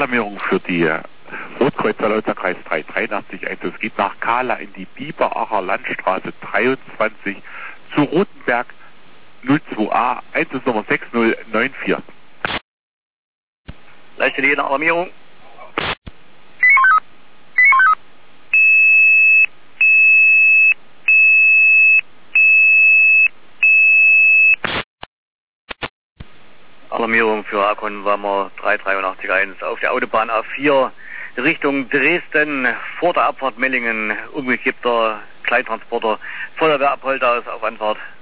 Alarmierung für die Rotkreuzer Lausitzer-Kreis 383 1. Es geht nach Kahla in die Biberacher Landstraße 23 zu Rotenberg 02a, Einsatznummer 6094. Leiste jede Alarmierung. Alarmierung für Akon Wammer 3881 auf der Autobahn A4 Richtung Dresden, vor der Abfahrt Mellingen, umgekippter Kleintransporter, Feuerwehr Apolda ist auf Anfahrt.